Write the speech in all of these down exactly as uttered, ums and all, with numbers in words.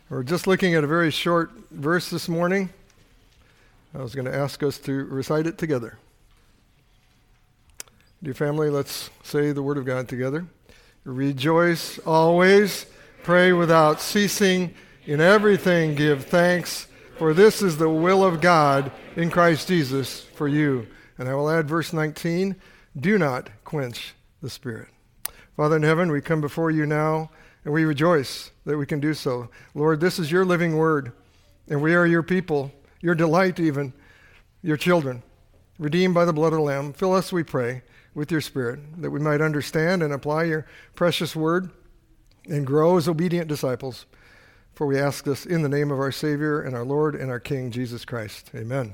We're just looking at a very short verse this morning. I was going to ask us to recite it together. Dear family, let's say the Word of God together. Rejoice always, pray without ceasing, in everything give thanks, for this is the will of God in Christ Jesus for you. And I will add verse nineteen, do not quench the Spirit. Father in heaven, we come before you now, and we rejoice that we can do so. Lord, this is your living word, and we are your people, your delight even, your children, redeemed by the blood of the Lamb. Fill us, we pray, with your Spirit, that we might understand and apply your precious word and grow as obedient disciples. For we ask this in the name of our Savior and our Lord and our King, Jesus Christ. Amen.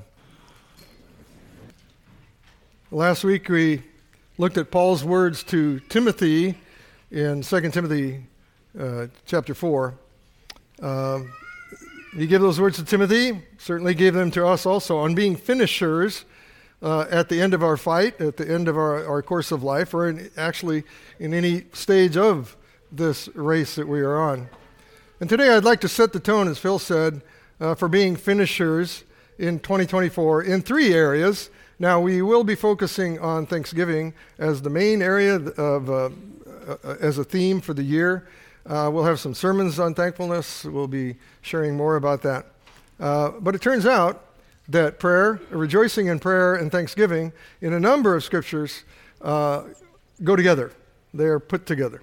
Last week we looked at Paul's words to Timothy in Second Timothy uh, chapter four. Uh, he gave those words to Timothy, certainly gave them to us also, on being finishers uh, at the end of our fight, at the end of our, our course of life, or in, actually in any stage of this race that we are on. And today I'd like to set the tone, as Phil said, uh, for being finishers in twenty twenty-four in three areas. Now, we will be focusing on Thanksgiving as the main area of, uh, uh, as a theme for the year. Uh, we'll have some sermons on thankfulness. We'll be sharing more about that. Uh, but it turns out that prayer, rejoicing in prayer and thanksgiving in a number of scriptures uh, go together. They are put together.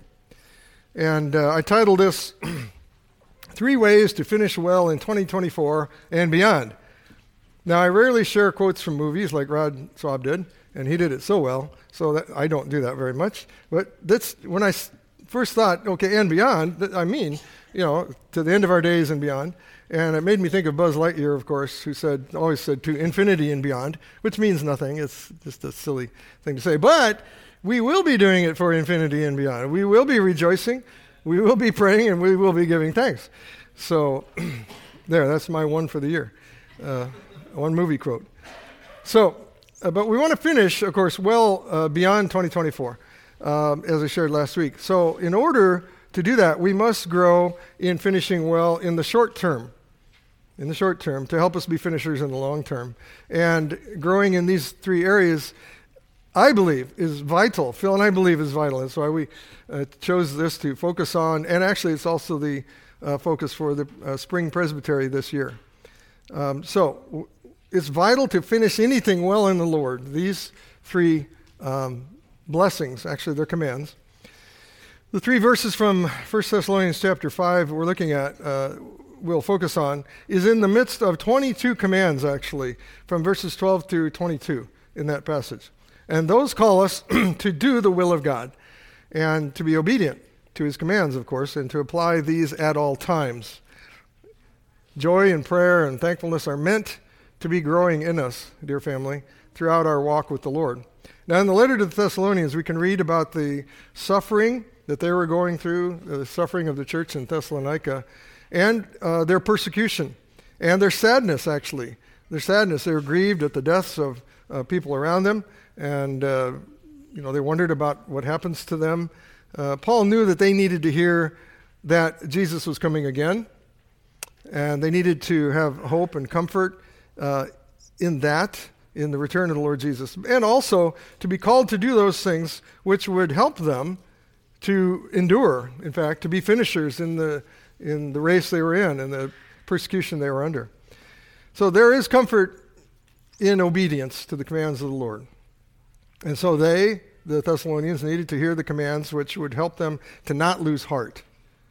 And uh, I titled this, Three Ways to Finish Well in twenty twenty-four and Beyond. Now, I rarely share quotes from movies like Rod Swab did, and he did it so well, so that I don't do that very much. But that's when I first thought, okay, and beyond, I mean, you know, to the end of our days and beyond. And it made me think of Buzz Lightyear, of course, who said, always said, to infinity and beyond, which means nothing. It's just a silly thing to say. But we will be doing it for infinity and beyond. We will be rejoicing, we will be praying, and we will be giving thanks. So there, that's my one for the year. Uh, one movie quote. So, uh, but we want to finish, of course, well uh, beyond twenty twenty-four, um, as I shared last week. So in order to do that, we must grow in finishing well in the short term, in the short term, to help us be finishers in the long term. And growing in these three areas, I believe, is vital. Phil and I believe is vital. That's why we uh, chose this to focus on, and actually it's also the uh, focus for the uh, Spring Presbytery this year. Um, so w- it's vital to finish anything well in the Lord. These three um, blessings, actually they're commands. The three verses from First Thessalonians chapter five we're looking at, uh, we'll focus on, is in the midst of twenty-two commands, actually, from verses twelve to twenty-two in that passage. And those call us to do the will of God and to be obedient to his commands, of course, and to apply these at all times. Joy and prayer and thankfulness are meant to be growing in us, dear family, throughout our walk with the Lord. Now, in the letter to the Thessalonians, we can read about the suffering that they were going through, the suffering of the church in Thessalonica, and uh, their persecution, and their sadness, actually. Their sadness. They were grieved at the deaths of uh, people around them, and uh, you know they wondered about what happens to them. Uh, Paul knew that they needed to hear that Jesus was coming again, and they needed to have hope and comfort uh, in that, in the return of the Lord Jesus, and also to be called to do those things which would help them to endure, in fact, to be finishers in the in the race they were in and the persecution they were under. So there is comfort in obedience to the commands of the Lord. And so they, the Thessalonians, needed to hear the commands which would help them to not lose heart.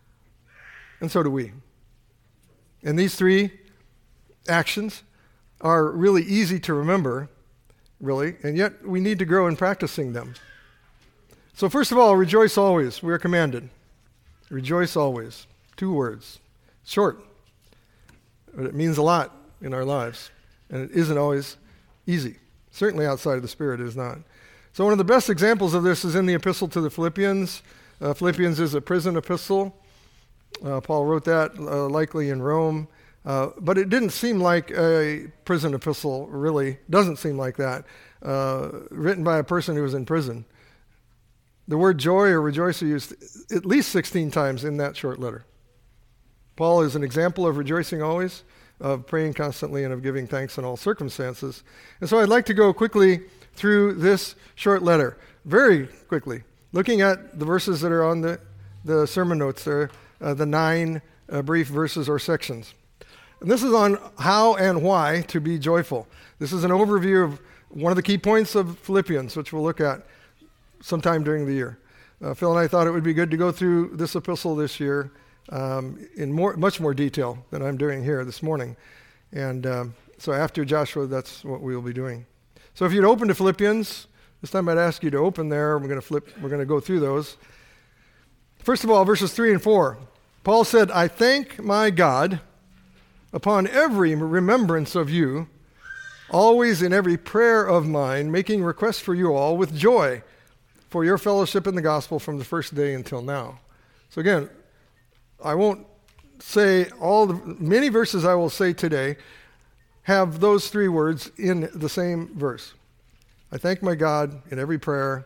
And so do we. And these three actions are really easy to remember, really, and yet we need to grow in practicing them. So first of all, rejoice always. We are commanded. Rejoice always. Two words. Short, but it means a lot in our lives, and it isn't always easy. Certainly outside of the Spirit it is not. So one of the best examples of this is in the epistle to the Philippians. Uh, Philippians is a prison epistle. Uh, Paul wrote that uh, likely in Rome, uh, but it didn't seem like a prison epistle, really. Doesn't seem like that. Uh, written by a person who was in prison. The word joy or rejoice are used at least sixteen times in that short letter. Paul is an example of rejoicing always, of praying constantly, and of giving thanks in all circumstances. And so I'd like to go quickly through this short letter, very quickly, looking at the verses that are on the, the sermon notes there, uh, the nine uh, brief verses or sections. And this is on how and why to be joyful. This is an overview of one of the key points of Philippians, which we'll look at sometime during the year. Uh, Phil and I thought it would be good to go through this epistle this year um, in more, much more detail than I'm doing here this morning. And um, so after Joshua, that's what we'll be doing. So if you'd open to Philippians, this time I'd ask you to open there. We're going to flip. We're going to go through those. First of all, verses three and four. Paul said, "I thank my God upon every remembrance of you, always in every prayer of mine, making request for you all with joy for your fellowship in the gospel from the first day until now." So again, I won't say all the many verses I will say today have those three words in the same verse. I thank my God in every prayer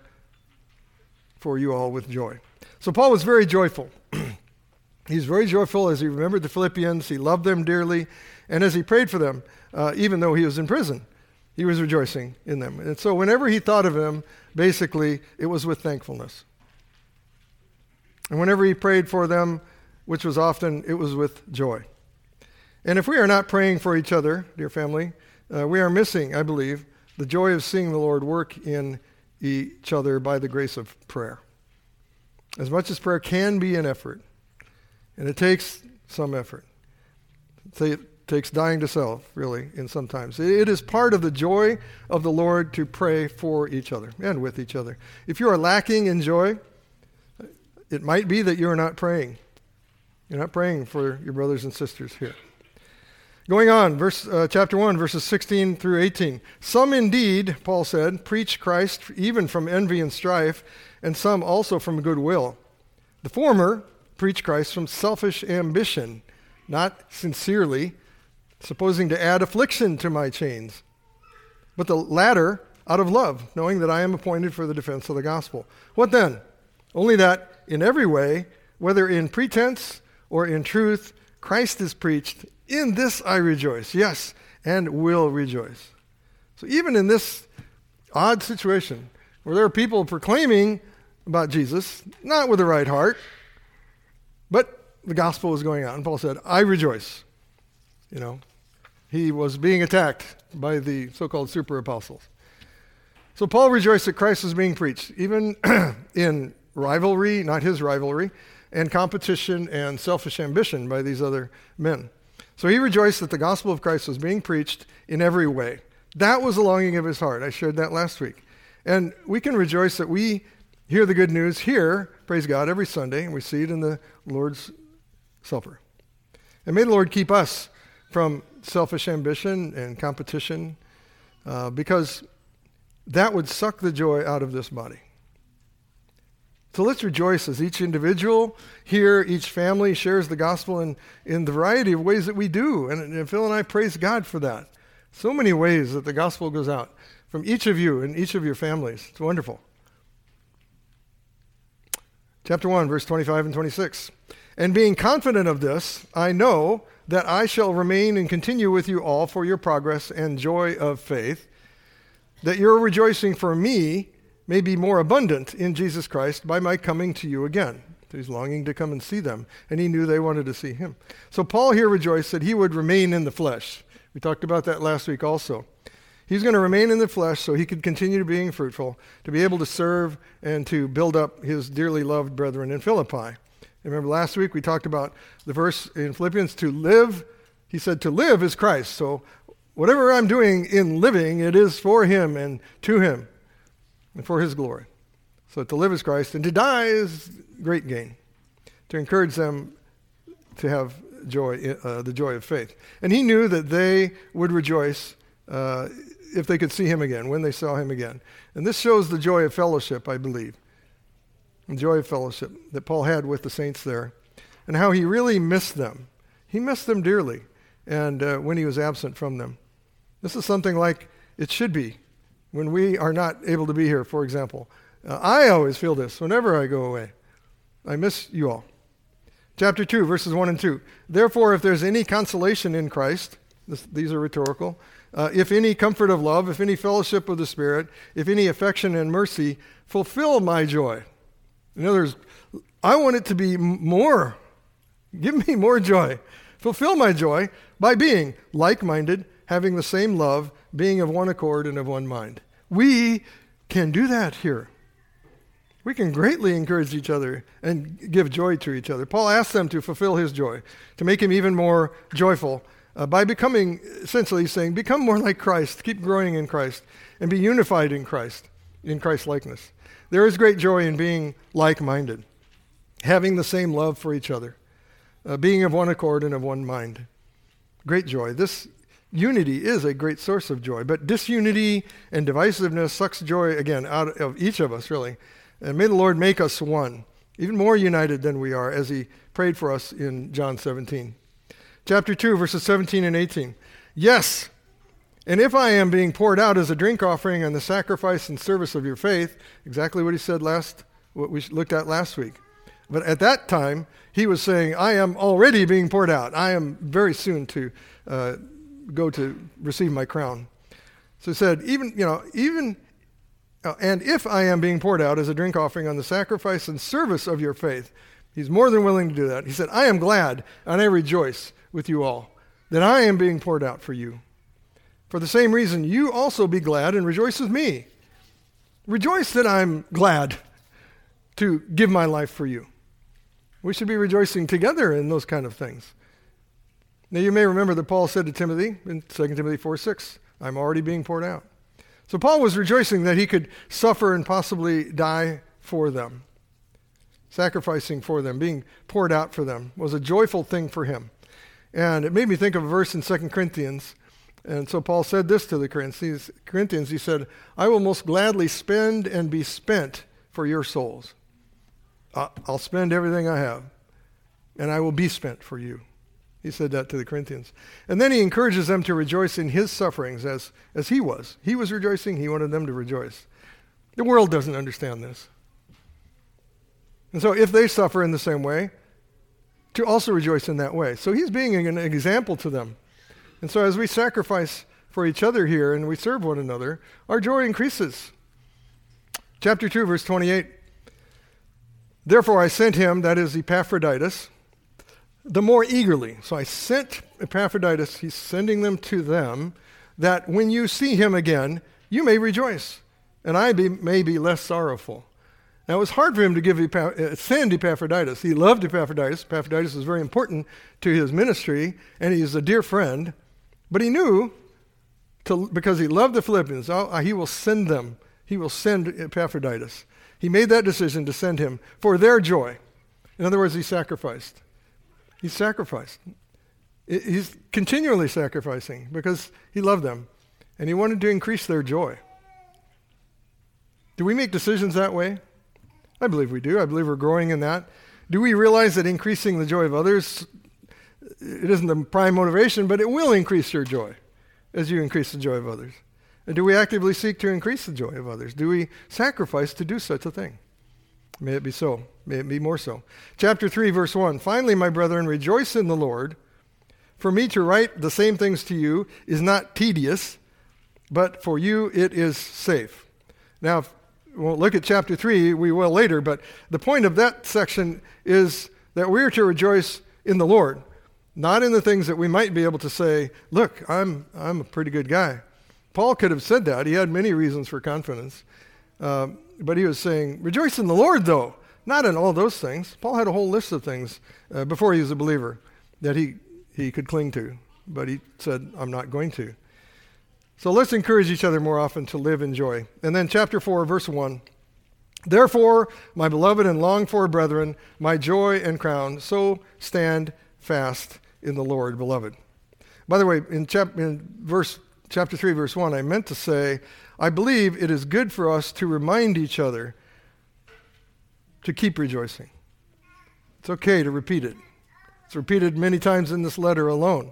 for you all with joy. So Paul was very joyful. He's very joyful as he remembered the Philippians. He loved them dearly. And as he prayed for them, uh, even though he was in prison, he was rejoicing in them. And so whenever he thought of them, basically, it was with thankfulness. And whenever he prayed for them, which was often, it was with joy. And if we are not praying for each other, dear family, uh, we are missing, I believe, the joy of seeing the Lord work in each other by the grace of prayer. As much as prayer can be an effort, and it takes some effort. It takes dying to self, really, in sometimes. It is part of the joy of the Lord to pray for each other and with each other. If you are lacking in joy, it might be that you are not praying. You're not praying for your brothers and sisters here. Going on, verse uh, chapter one, verses sixteen through eighteen. "Some indeed," Paul said, "preach Christ even from envy and strife, and some also from goodwill. The former preach Christ from selfish ambition, not sincerely, supposing to add affliction to my chains. But the latter out of love, knowing that I am appointed for the defense of the gospel. What then? Only that in every way, whether in pretense or in truth, Christ is preached. In this I rejoice, yes, and will rejoice." So even in this odd situation, where there are people proclaiming about Jesus, not with the right heart, but the gospel was going on. Paul said, "I rejoice." You know, he was being attacked by the so-called super apostles. So Paul rejoiced that Christ was being preached, even in rivalry, not his rivalry, and competition and selfish ambition by these other men. So he rejoiced that the gospel of Christ was being preached in every way. That was the longing of his heart. I shared that last week. And we can rejoice that we hear the good news here, praise God, every Sunday, and we see it in the Lord's Supper. And may the Lord keep us from selfish ambition and competition, uh, because that would suck the joy out of this body. So let's rejoice as each individual here, each family shares the gospel in, in the variety of ways that we do. And, and Phil and I praise God for that. So many ways that the gospel goes out from each of you and each of your families. It's wonderful. Chapter one, verse twenty-five and twenty-six. "And being confident of this, I know that I shall remain and continue with you all for your progress and joy of faith, that your rejoicing for me may be more abundant in Jesus Christ by my coming to you again." So he's longing to come and see them, and he knew they wanted to see him. So Paul here rejoiced that he would remain in the flesh. We talked about that last week also. He's going to remain in the flesh so he could continue being fruitful, to be able to serve and to build up his dearly loved brethren in Philippi. Remember last week we talked about the verse in Philippians, to live. He said to live is Christ. So whatever I'm doing in living, it is for him and to him and for his glory. So to live is Christ, and to die is great gain. To encourage them to have joy, uh, the joy of faith. And he knew that they would rejoice uh, if they could see him again, when they saw him again. And this shows the joy of fellowship, I believe. The joy of fellowship that Paul had with the saints there, and how he really missed them. He missed them dearly, and uh, when he was absent from them. This is something like it should be when we are not able to be here, for example. Uh, I always feel this whenever I go away. I miss you all. Chapter two, verses one and two. Therefore, if there's any consolation in Christ, this, these are rhetorical, uh, if any comfort of love, if any fellowship of the Spirit, if any affection and mercy, fulfill my joy. In other words, I want it to be more. Give me more joy. Fulfill my joy by being like-minded, having the same love, being of one accord and of one mind. We can do that here. We can greatly encourage each other and give joy to each other. Paul asked them to fulfill his joy, to make him even more joyful uh, by becoming, essentially saying, become more like Christ, keep growing in Christ, and be unified in Christ, in Christ's likeness. There is great joy in being like-minded, having the same love for each other, uh, being of one accord and of one mind. Great joy. This unity is a great source of joy, but disunity and divisiveness sucks joy, again, out of each of us, really. And may the Lord make us one, even more united than we are, as he prayed for us in John seventeen. Chapter two, verses seventeen and eighteen. Yes, and if I am being poured out as a drink offering on the sacrifice and service of your faith, exactly what he said last, what we looked at last week. But at that time, he was saying, I am already being poured out. I am very soon to uh, go to receive my crown. So he said, even, you know, even... Uh, and if I am being poured out as a drink offering on the sacrifice and service of your faith, he's more than willing to do that. He said, I am glad and I rejoice with you all that I am being poured out for you. For the same reason, you also be glad and rejoice with me. Rejoice that I'm glad to give my life for you. We should be rejoicing together in those kind of things. Now you may remember that Paul said to Timothy in Second Timothy four six, I'm already being poured out. So Paul was rejoicing that he could suffer and possibly die for them. Sacrificing for them, being poured out for them was a joyful thing for him. And it made me think of a verse in Second Corinthians. And so Paul said this to the Corinthians. He said, I will most gladly spend and be spent for your souls. I'll spend everything I have, and I will be spent for you. He said that to the Corinthians. And then he encourages them to rejoice in his sufferings as, as he was. He was rejoicing. He wanted them to rejoice. The world doesn't understand this. And so if they suffer in the same way, to also rejoice in that way. So he's being an example to them. And so as we sacrifice for each other here and we serve one another, our joy increases. Chapter two, verse twenty-eight. Therefore I sent him, that is Epaphroditus, the more eagerly. So I sent Epaphroditus, he's sending them to them, that when you see him again, you may rejoice, and I be, may be less sorrowful. Now it was hard for him to give Epaph- send Epaphroditus. He loved Epaphroditus. Epaphroditus was very important to his ministry, and he's a dear friend. But he knew, to, because he loved the Philippians, oh, he will send them. He will send Epaphroditus. He made that decision to send him for their joy. In other words, he sacrificed. He sacrificed. He's continually sacrificing because he loved them, and he wanted to increase their joy. Do we make decisions that way? I believe we do. I believe we're growing in that. Do we realize that increasing the joy of others, it isn't the prime motivation, but it will increase your joy as you increase the joy of others? And do we actively seek to increase the joy of others? Do we sacrifice to do such a thing? May it be so. May it be more so. Chapter three, verse one. Finally, my brethren, rejoice in the Lord. For me to write the same things to you is not tedious, but for you it is safe. Now, if we'll look at chapter three, we will later, but the point of that section is that we are to rejoice in the Lord, not in the things that we might be able to say, look, I'm I'm a pretty good guy. Paul could have said that. He had many reasons for confidence. Uh, but he was saying, rejoice in the Lord, though, not in all those things. Paul had a whole list of things uh, before he was a believer that he, he could cling to. But he said, I'm not going to. So let's encourage each other more often to live in joy. And then chapter four, verse one. Therefore, my beloved and longed for brethren, my joy and crown, so stand fast in the Lord, beloved. By the way, in, chap- in verse chapter three, verse one, I meant to say, I believe it is good for us to remind each other to keep rejoicing. It's okay to repeat it. It's repeated many times in this letter alone.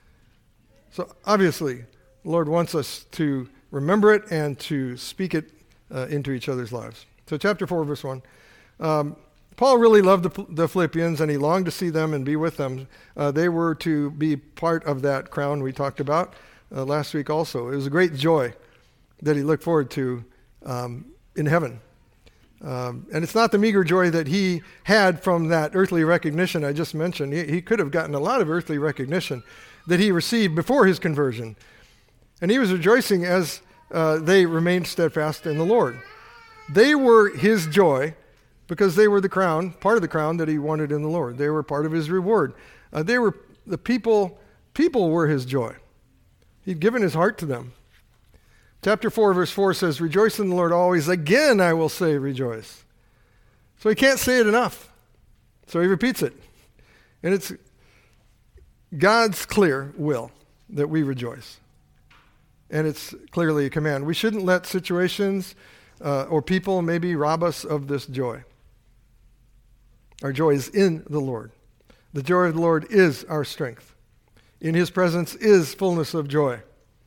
So obviously, the Lord wants us to remember it and to speak it uh, into each other's lives. So chapter four, verse one. Um, Paul really loved the, the Philippians, and he longed to see them and be with them. Uh, they were to be part of that crown we talked about uh, last week also. It was a great joy that he looked forward to um, in heaven. Um, and it's not the meager joy that he had from that earthly recognition I just mentioned. He, he could have gotten a lot of earthly recognition that he received before his conversion. And he was rejoicing as uh, they remained steadfast in the Lord. They were his joy because they were the crown, part of the crown that he wanted in the Lord. They were part of his reward. Uh, they were the people, people were his joy. He'd given his heart to them. Chapter four, verse four says, rejoice in the Lord always. Again, I will say rejoice. So he can't say it enough. So he repeats it. And it's God's clear will that we rejoice. And it's clearly a command. We shouldn't let situations uh, or people maybe rob us of this joy. Our joy is in the Lord. The joy of the Lord is our strength. In his presence is fullness of joy.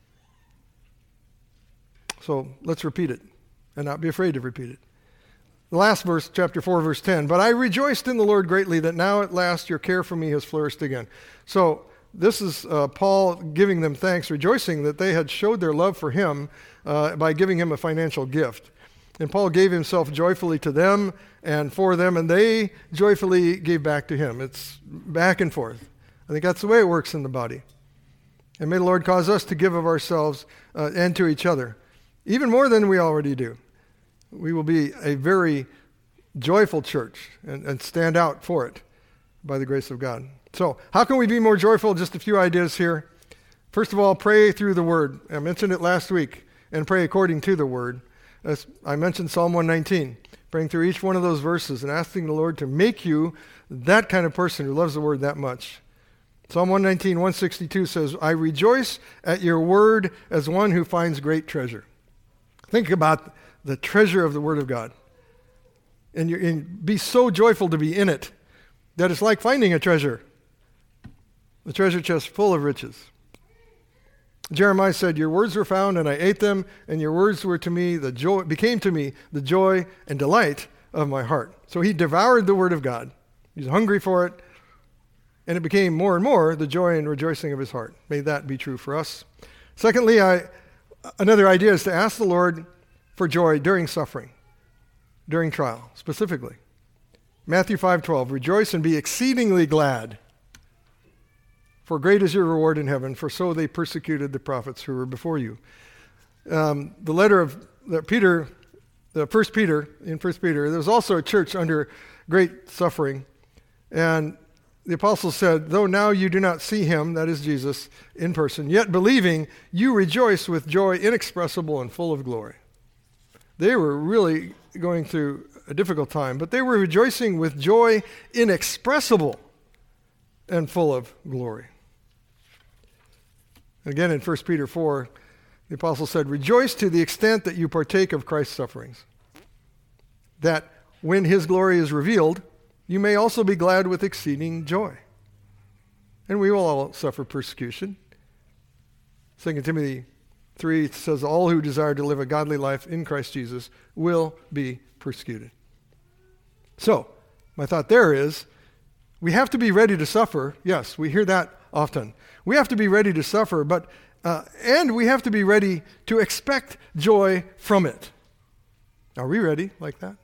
So let's repeat it and not be afraid to repeat it. The last verse, chapter four, verse ten. But I rejoiced in the Lord greatly that now at last your care for me has flourished again. So this is uh, Paul giving them thanks, rejoicing that they had showed their love for him uh, by giving him a financial gift. And Paul gave himself joyfully to them and for them, and they joyfully gave back to him. It's back and forth. I think that's the way it works in the body. And may the Lord cause us to give of ourselves uh, and to each other, even more than we already do. We will be a very joyful church and, and stand out for it by the grace of God. So how can we be more joyful? Just a few ideas here. First of all, pray through the Word. I mentioned it last week, and pray according to the Word. As I mentioned Psalm one nineteen, praying through each one of those verses and asking the Lord to make you that kind of person who loves the Word that much. Psalm one nineteen, one sixty-two says, I rejoice at your word as one who finds great treasure. Think about the treasure of the Word of God. And, you're, and be so joyful to be in it that it's like finding a treasure. The treasure chest full of riches. Jeremiah said, your words were found and I ate them, and your words were to me the joy, became to me the joy and delight of my heart. So he devoured the Word of God. He's hungry for it, and it became more and more the joy and rejoicing of his heart. May that be true for us. Secondly, I Another idea is to ask the Lord for joy during suffering, during trial, specifically. Matthew five twelve, rejoice and be exceedingly glad, for great is your reward in heaven, for so they persecuted the prophets who were before you. Um, the letter of the Peter, the First Peter, in First Peter, there was also a church under great suffering, and the apostle said, though now you do not see him, that is Jesus, in person, yet believing, you rejoice with joy inexpressible and full of glory. They were really going through a difficult time, but they were rejoicing with joy inexpressible and full of glory. Again, in First Peter four, the apostle said, rejoice to the extent that you partake of Christ's sufferings, that when his glory is revealed, you may also be glad with exceeding joy. And we will all suffer persecution. Second Timothy three says, all who desire to live a godly life in Christ Jesus will be persecuted. So, my thought there is, we have to be ready to suffer. Yes, we hear that often. We have to be ready to suffer, but uh, and we have to be ready to expect joy from it. Are we ready like that?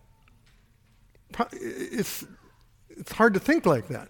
It's It's hard to think like that.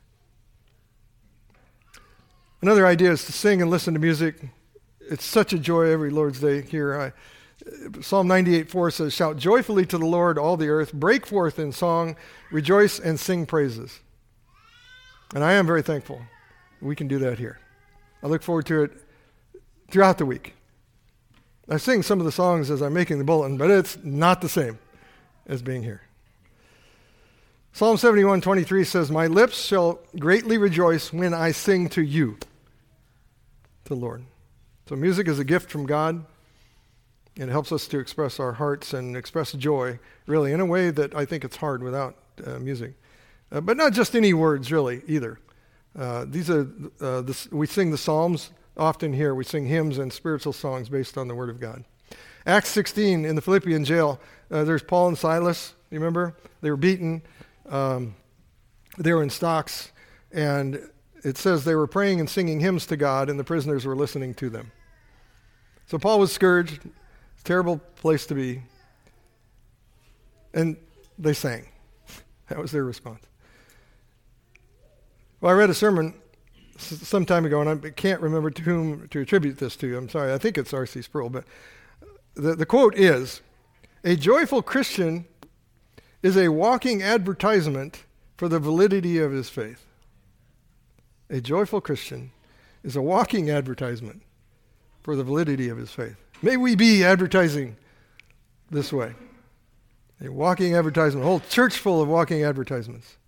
Another idea is to sing and listen to music. It's such a joy every Lord's Day here. I, Psalm ninety-eight four says, shout joyfully to the Lord, all the earth. Break forth in song. Rejoice and sing praises. And I am very thankful we can do that here. I look forward to it throughout the week. I sing some of the songs as I'm making the bulletin, but it's not the same as being here. Psalm seventy-one twenty-three says, my lips shall greatly rejoice when I sing to you, the Lord. So music is a gift from God, and it helps us to express our hearts and express joy, really, in a way that I think it's hard without uh, music. Uh, but not just any words, really, either. Uh, these are uh, this, we sing the Psalms often here. We sing hymns and spiritual songs based on the Word of God. Acts sixteen, in the Philippian jail, uh, there's Paul and Silas, you remember? They were beaten. Um, they were in stocks, and it says they were praying and singing hymns to God, and the prisoners were listening to them. So Paul was scourged. Terrible place to be. And they sang. That was their response. Well, I read a sermon some time ago, and I can't remember to whom to attribute this to. I'm sorry, I think it's R C Sproul, but the, the quote is, "A joyful Christian is a walking advertisement for the validity of his faith." A joyful Christian is a walking advertisement for the validity of his faith. May we be advertising this way. A walking advertisement, a whole church full of walking advertisements.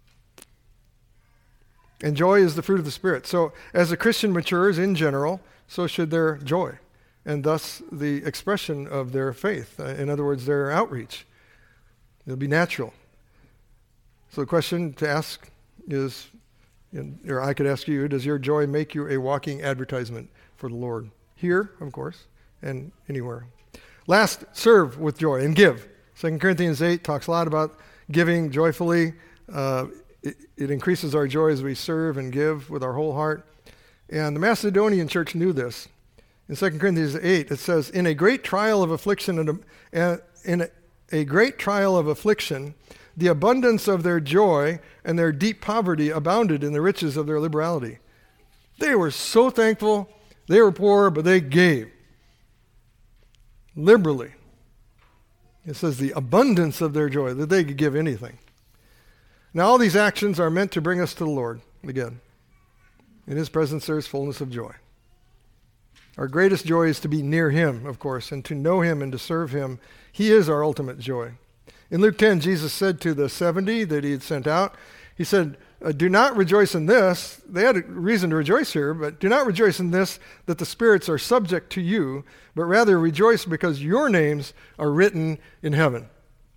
And joy is the fruit of the Spirit. So as a Christian matures in general, so should their joy, and thus the expression of their faith. Uh, in other words, their outreach. It'll be natural. So the question to ask is, or I could ask you, does your joy make you a walking advertisement for the Lord? Here, of course, and anywhere. Last, serve with joy and give. Second Corinthians eight talks a lot about giving joyfully. Uh, it, it increases our joy as we serve and give with our whole heart. And the Macedonian church knew this. In Second Corinthians eight, it says, "In a great trial of affliction, and a, in a, a great trial of affliction, the abundance of their joy and their deep poverty abounded in the riches of their liberality." They were so thankful. They were poor, but they gave liberally. It says the abundance of their joy, that they could give anything. Now, all these actions are meant to bring us to the Lord again. In his presence there is fullness of joy. Our greatest joy is to be near him, of course, and to know him and to serve him. He is our ultimate joy. In Luke ten, Jesus said to the seventy that he had sent out, he said, uh, do not rejoice in this. They had a reason to rejoice here, but do not rejoice in this, that the spirits are subject to you, but rather rejoice because your names are written in heaven.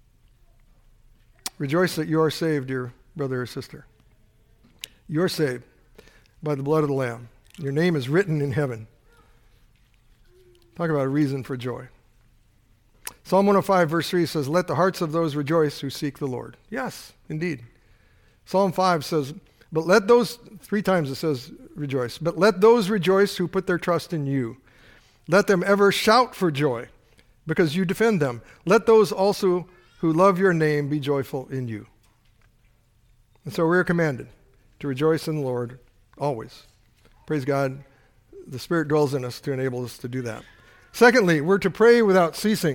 Rejoice that you are saved, dear brother or sister. You are saved by the blood of the Lamb. Your name is written in heaven. Talk about a reason for joy. Psalm one oh five verse three says, "Let the hearts of those rejoice who seek the Lord." Yes, indeed. Psalm five says, but let those, three times it says rejoice, but let those rejoice who put their trust in you. Let them ever shout for joy because you defend them. Let those also who love your name be joyful in you. And so we're commanded to rejoice in the Lord always. Praise God. The Spirit dwells in us to enable us to do that. Secondly, we're to pray without ceasing.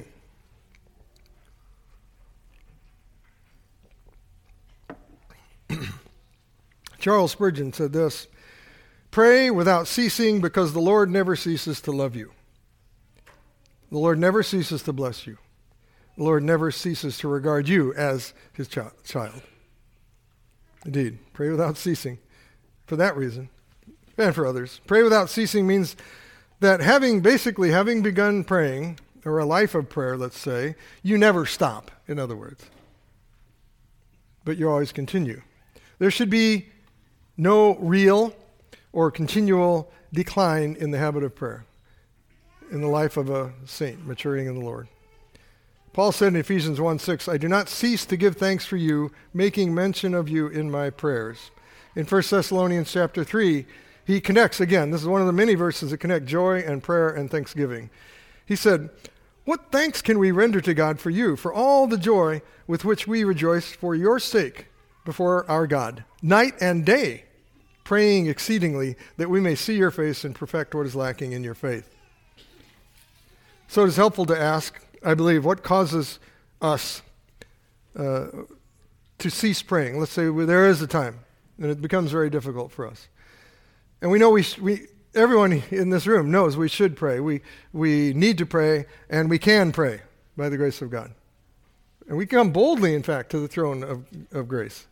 Charles Spurgeon said this, "Pray without ceasing because the Lord never ceases to love you. The Lord never ceases to bless you. The Lord never ceases to regard you as his ch- child. Indeed, pray without ceasing for that reason and for others. Pray without ceasing means that having, basically having begun praying, or a life of prayer, let's say, you never stop, in other words. But you always continue. There should be no real or continual decline in the habit of prayer in the life of a saint maturing in the Lord. Paul said in Ephesians one six, "I do not cease to give thanks for you, making mention of you in my prayers." In First Thessalonians chapter three, he connects, again, this is one of the many verses that connect joy and prayer and thanksgiving. He said, "What thanks can we render to God for you, for all the joy with which we rejoice for your sake before our God, night and day, praying exceedingly that we may see your face and perfect what is lacking in your faith." So it is helpful to ask, I believe, what causes us uh, to cease praying? Let's say well, there is a time, and it becomes very difficult for us. And we know we, sh- we everyone in this room knows we should pray. We, we need to pray, and we can pray by the grace of God. And we come boldly, in fact, to the throne of, of grace.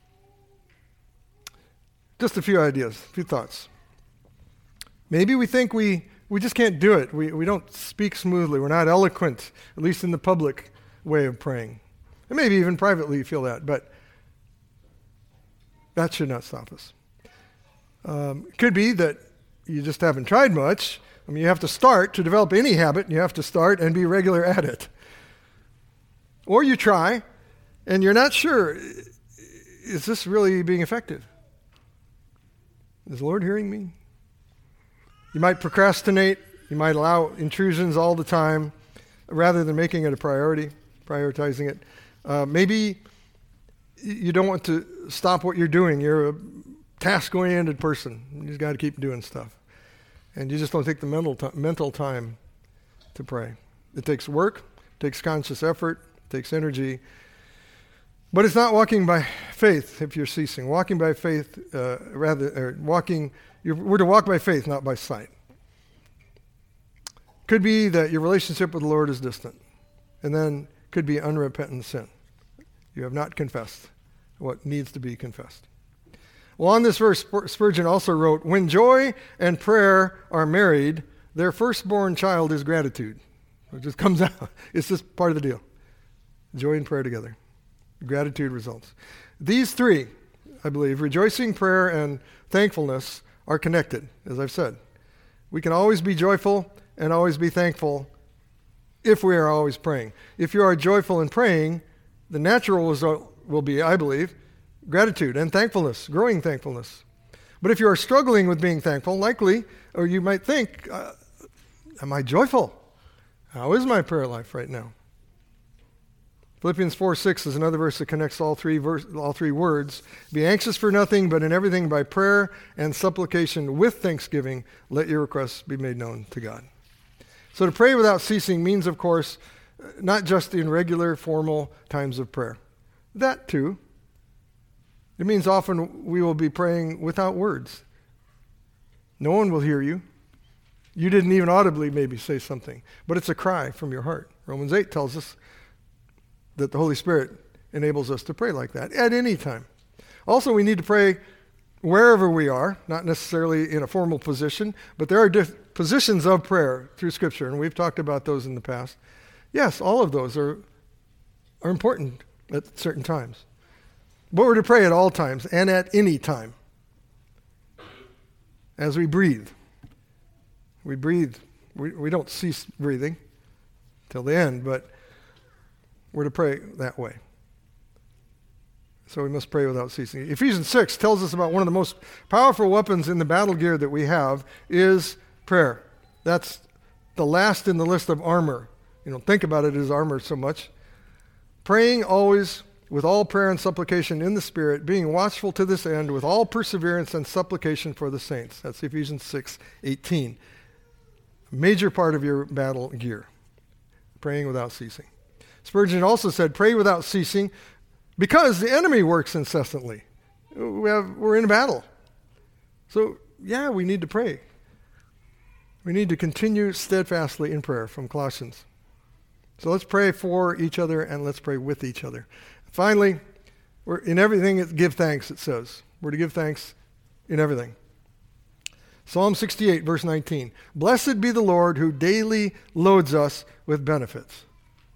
Just a few ideas, a few thoughts. Maybe we think we, we just can't do it. We, we don't speak smoothly. We're not eloquent, at least in the public way of praying. And maybe even privately you feel that, but that should not stop us. Um, it could be that you just haven't tried much. I mean, you have to start to develop any habit, and you have to start and be regular at it. Or you try, and you're not sure is this really being effective? Is the Lord hearing me? You might procrastinate. You might allow intrusions all the time rather than making it a priority, prioritizing it. Uh, maybe you don't want to stop what you're doing. You're a task-oriented person. You just got to keep doing stuff. And you just don't take the mental, t- mental time to pray. It takes work, it takes conscious effort, it takes energy. But it's not walking by faith if you're ceasing. Walking by faith, uh, rather, or walking, you're, we're to walk by faith, not by sight. Could be that your relationship with the Lord is distant. And then could be unrepentant sin. You have not confessed what needs to be confessed. Well, on this verse, Spurgeon also wrote, when joy and prayer are married, their firstborn child is gratitude. It just comes out. It's just part of the deal. Joy and prayer together. Gratitude results. These three, I believe, rejoicing, prayer, and thankfulness are connected, as I've said. We can always be joyful and always be thankful if we are always praying. If you are joyful in praying, the natural result will be, I believe, gratitude and thankfulness, growing thankfulness. But if you are struggling with being thankful, likely, or you might think, uh, am I joyful? How is my prayer life right now? Philippians four six is another verse that connects all three verse, all three words. Be anxious for nothing, but in everything by prayer and supplication with thanksgiving, let your requests be made known to God. So to pray without ceasing means, of course, not just in regular, formal times of prayer. That too. It means often we will be praying without words. No one will hear you. You didn't even audibly maybe say something, but it's a cry from your heart. Romans eight tells us that the Holy Spirit enables us to pray like that at any time. Also, we need to pray wherever we are, not necessarily in a formal position, but there are diff- positions of prayer through Scripture, and we've talked about those in the past. Yes, all of those are, are important at certain times. But we're to pray at all times and at any time. As we breathe. We breathe. We, we don't cease breathing till the end, but we're to pray that way. So we must pray without ceasing. Ephesians six tells us about one of the most powerful weapons in the battle gear that we have is prayer. That's the last in the list of armor. You don't think about it as armor so much. Praying always with all prayer and supplication in the Spirit, being watchful to this end with all perseverance and supplication for the saints. That's Ephesians six eighteen. A major part of your battle gear. Praying without ceasing. Spurgeon also said, pray without ceasing because the enemy works incessantly. We have, we're in a battle. So, yeah, we need to pray. We need to continue steadfastly in prayer from Colossians. So let's pray for each other and let's pray with each other. Finally, we're in everything, give thanks, it says. We're to give thanks in everything. Psalm sixty-eight, verse nineteen. Blessed be the Lord who daily loads us with benefits.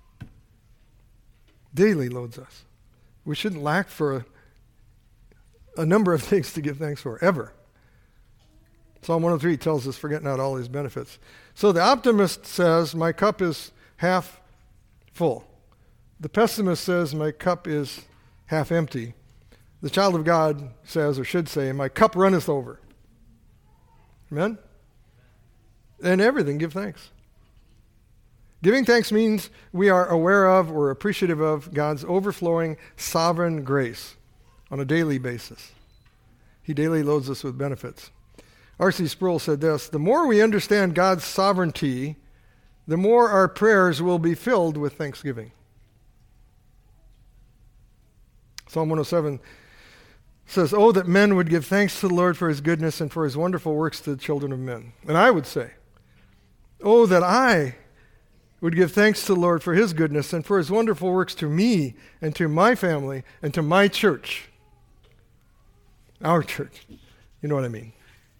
Daily loads us. We shouldn't lack for a, a number of things to give thanks for, ever. Psalm one oh three tells us, forget not all his benefits. So the optimist says, my cup is half full. The pessimist says, my cup is half empty. The child of God says, or should say, my cup runneth over. Amen? And everything, give thanks. Giving thanks means we are aware of or appreciative of God's overflowing sovereign grace on a daily basis. He daily loads us with benefits. R C Sproul said this, the more we understand God's sovereignty, the more our prayers will be filled with thanksgiving. Psalm one oh seven says, oh, that men would give thanks to the Lord for his goodness and for his wonderful works to the children of men. And I would say, oh, that I would give thanks to the Lord for his goodness and for his wonderful works to me and to my family and to my church. Our church. You know what I mean.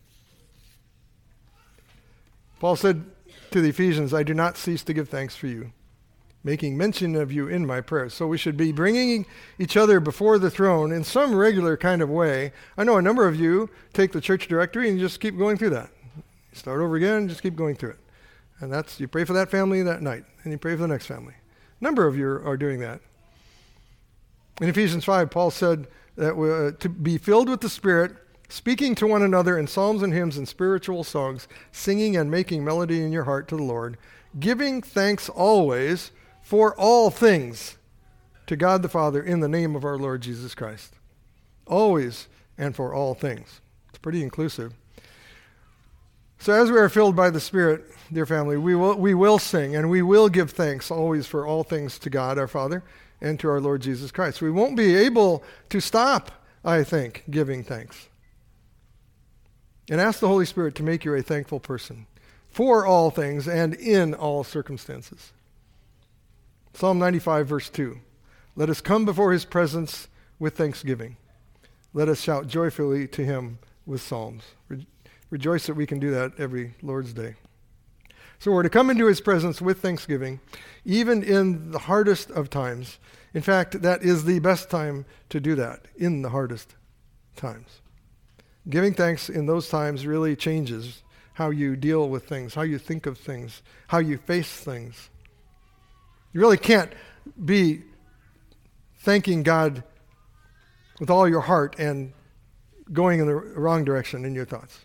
Paul said to the Ephesians, I do not cease to give thanks for you, making mention of you in my prayers. So we should be bringing each other before the throne in some regular kind of way. I know a number of you take the church directory and just keep going through that. Start over again, just keep going through it. And that's, you pray for that family that night, and you pray for the next family. A number of you are doing that. In Ephesians five, Paul said, that we, uh, to be filled with the Spirit, speaking to one another in psalms and hymns and spiritual songs, singing and making melody in your heart to the Lord, giving thanks always for all things to God the Father in the name of our Lord Jesus Christ. Always and for all things. It's pretty inclusive. So as we are filled by the Spirit, dear family, we will we will sing and we will give thanks always for all things to God our Father and to our Lord Jesus Christ. We won't be able to stop, I think, giving thanks. And ask the Holy Spirit to make you a thankful person for all things and in all circumstances. Psalm ninety-five, verse two. Let us come before his presence with thanksgiving. Let us shout joyfully to him with psalms. Re- rejoice that we can do that every Lord's Day. So we're to come into his presence with thanksgiving, even in the hardest of times. In fact, that is the best time to do that, in the hardest times. Giving thanks in those times really changes how you deal with things, how you think of things, how you face things. You really can't be thanking God with all your heart and going in the wrong direction in your thoughts.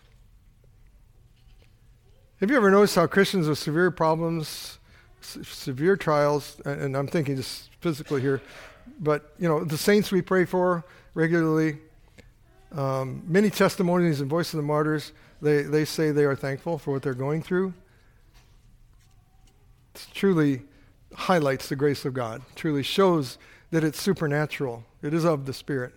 Have you ever noticed how Christians with severe problems, s- severe trials, and I'm thinking just physically here, but, you know, the saints we pray for regularly, um, many testimonies and Voice of the Martyrs, they, they say they are thankful for what they're going through. It truly highlights the grace of God, truly shows that it's supernatural. It is of the Spirit.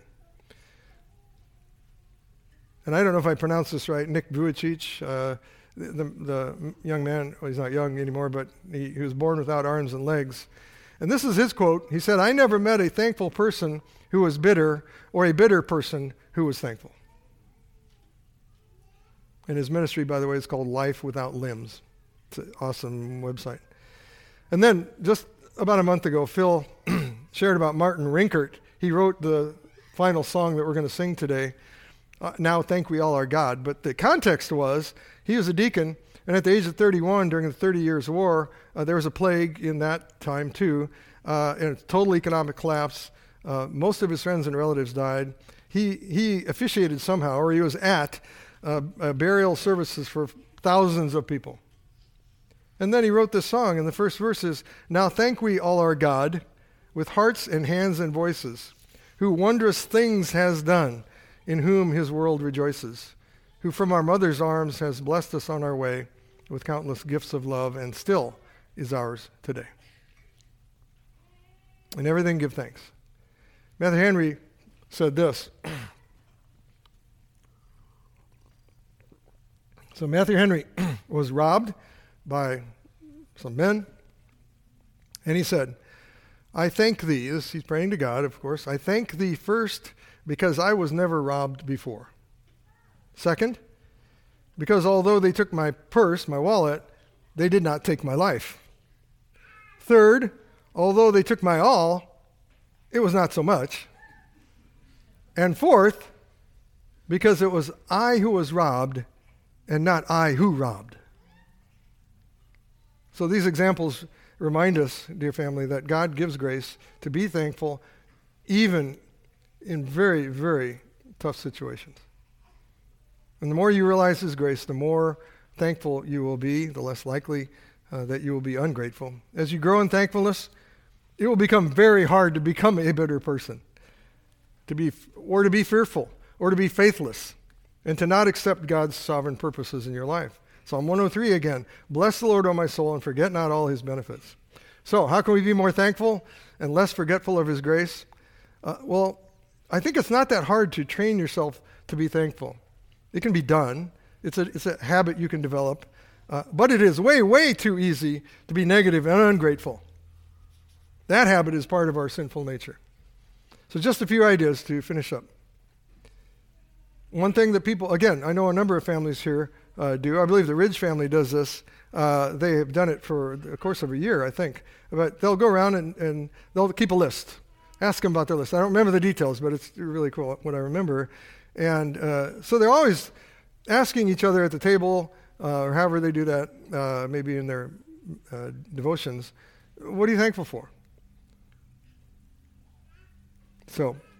And I don't know if I pronounced this right, Nick Vujicic, uh, the, the young man, well, he's not young anymore, but he, he was born without arms and legs. And this is his quote. He said, "I never met a thankful person who was bitter or a bitter person who was thankful." And his ministry, by the way, is called Life Without Limbs. It's an awesome website. And then just about a month ago, Phil shared about Martin Rinkert. He wrote the final song that we're going to sing today, uh, Now Thank We All Our God. But the context was he was a deacon, and at the age of thirty-one, during the Thirty Years' War, uh, there was a plague in that time too, uh, and a total economic collapse. Uh, most of his friends and relatives died. He, he officiated somehow, or he was at uh, uh, burial services for thousands of people. And then he wrote this song, and the first verse is, "Now thank we all our God, with hearts and hands and voices, who wondrous things has done, in whom his world rejoices, who from our mother's arms has blessed us on our way with countless gifts of love, and still is ours today." In everything give thanks. Matthew Henry said this. So Matthew Henry was robbed by some men, and he said, "I thank thee," this, he's praying to God, of course, "I thank thee first because I was never robbed before. Second, because although they took my purse, my wallet, they did not take my life. Third, although they took my all, it was not so much. And fourth, because it was I who was robbed and not I who robbed." So these examples remind us, dear family, that God gives grace to be thankful even in very, very tough situations. And the more you realize his grace, the more thankful you will be, the less likely uh, that you will be ungrateful. As you grow in thankfulness, it will become very hard to become a bitter person, to be, or to be fearful, or to be faithless, and to not accept God's sovereign purposes in your life. Psalm one oh three again, "Bless the Lord, O my soul, and forget not all his benefits." So how can we be more thankful and less forgetful of his grace? Uh, well, I think it's not that hard to train yourself to be thankful. It can be done. It's a, it's a habit you can develop. Uh, but it is way, way too easy to be negative and ungrateful. That habit is part of our sinful nature. So just a few ideas to finish up. One thing that people, again, I know a number of families here uh, do. I believe the Ridge family does this. Uh, they have done it for the course of a year, I think. But they'll go around and, and they'll keep a list. Ask them about their list. I don't remember the details, but it's really cool what I remember. And uh, so they're always asking each other at the table, uh, or however they do that, uh, maybe in their uh, devotions, what are you thankful for? So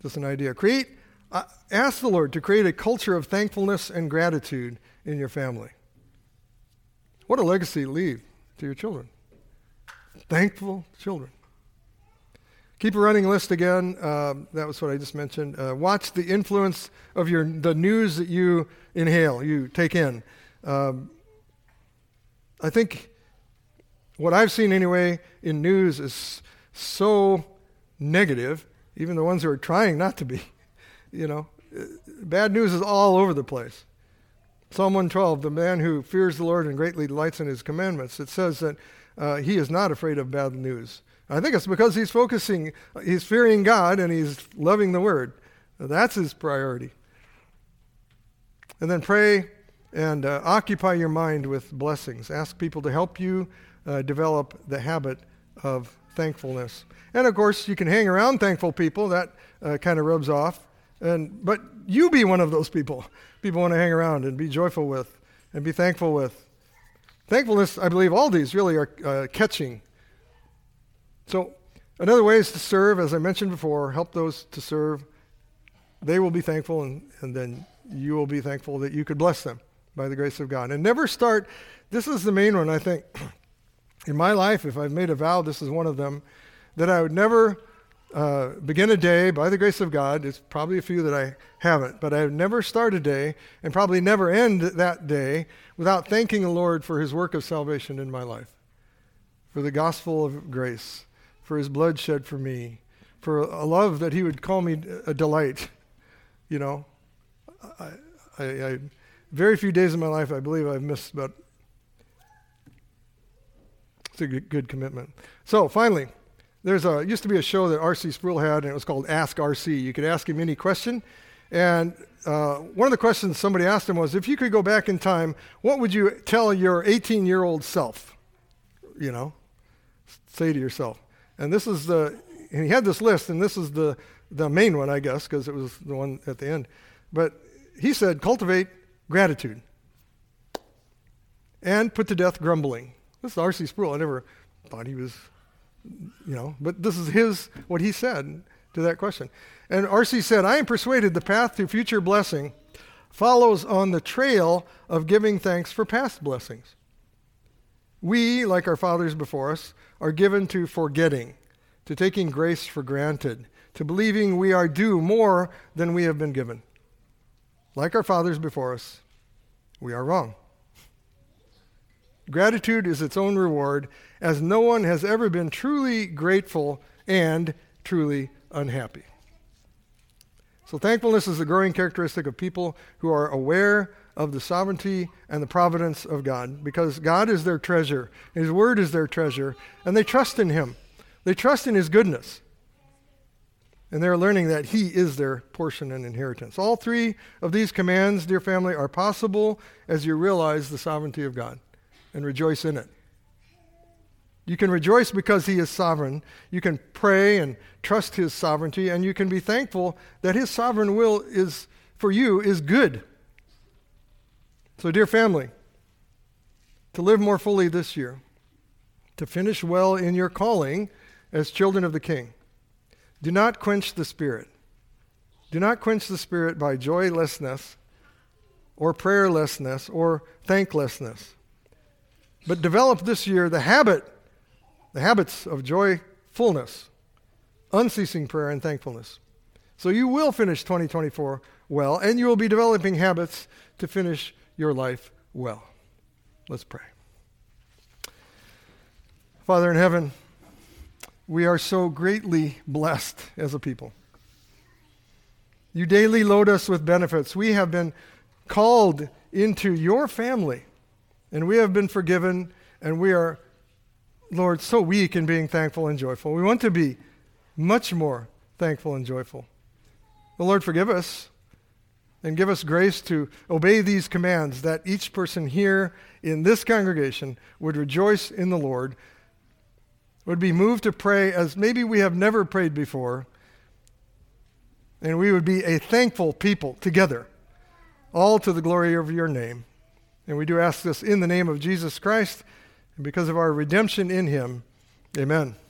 Just an idea. Create, uh, ask the Lord to create a culture of thankfulness and gratitude in your family. What a legacy to leave to your children. Thankful children. Keep a running list again. Uh, that was what I just mentioned. Uh, watch the influence of your the news that you inhale, you take in. Um, I think what I've seen anyway in news is so negative, even the ones who are trying not to be. You know, bad news is all over the place. Psalm one twelve, the man who fears the Lord and greatly delights in his commandments, it says that uh, he is not afraid of bad news. I think it's because he's focusing, he's fearing God and he's loving the Word. That's his priority. And then pray and uh, occupy your mind with blessings. Ask people to help you uh, develop the habit of thankfulness. And of course, you can hang around thankful people. That uh, kind of rubs off. And but you be one of those people. People want to hang around and be joyful with and be thankful with. Thankfulness, I believe all these really are uh, catching. So another way is to serve, as I mentioned before, help those to serve. They will be thankful, and, and then you will be thankful that you could bless them by the grace of God. And never start, this is the main one, I think. In my life, if I've made a vow, this is one of them, that I would never uh, begin a day by the grace of God. It's probably a few that I haven't, but I would never start a day and probably never end that day without thanking the Lord for his work of salvation in my life, for the gospel of grace, for his blood shed for me, for a love that he would call me a delight. You know, I, I, I very few days in my life I believe I've missed, but it's a good, good commitment. So finally, there's a used to be a show that R C Sproul had, and it was called Ask R C. You could ask him any question, and uh, one of the questions somebody asked him was, if you could go back in time, what would you tell your eighteen-year-old self? You know, say to yourself. And this is the, and he had this list, and this is the, the main one, I guess, because it was the one at the end. But he said, cultivate gratitude and put to death grumbling. This is R C Sproul. I never thought he was, you know, but this is his, what he said to that question. And R C said, I am persuaded the path to future blessing follows on the trail of giving thanks for past blessings. We, like our fathers before us, are given to forgetting, to taking grace for granted, to believing we are due more than we have been given. Like our fathers before us, we are wrong. Gratitude is its own reward, as no one has ever been truly grateful and truly unhappy. So thankfulness is a growing characteristic of people who are aware of the sovereignty and the providence of God, because God is their treasure. His word is their treasure, and they trust in him. They trust in his goodness. And they're learning that he is their portion and inheritance. All three of these commands, dear family, are possible as you realize the sovereignty of God and rejoice in it. You can rejoice because he is sovereign. You can pray and trust his sovereignty, and you can be thankful that his sovereign will is for you is good. So, dear family, to live more fully this year, to finish well in your calling as children of the King, do not quench the Spirit. Do not quench the Spirit by joylessness or prayerlessness or thanklessness. But develop this year the habit, the habits of joyfulness, unceasing prayer and thankfulness. So you will finish twenty twenty-four well, and you will be developing habits to finish your life well. Let's pray. Father in heaven, we are so greatly blessed as a people. You daily load us with benefits. We have been called into your family, and we have been forgiven, and we are, Lord, so weak in being thankful and joyful. We want to be much more thankful and joyful. The Lord, forgive us and give us grace to obey these commands, that each person here in this congregation would rejoice in the Lord, would be moved to pray as maybe we have never prayed before, and we would be a thankful people together, all to the glory of your name. And we do ask this in the name of Jesus Christ, and because of our redemption in him. Amen.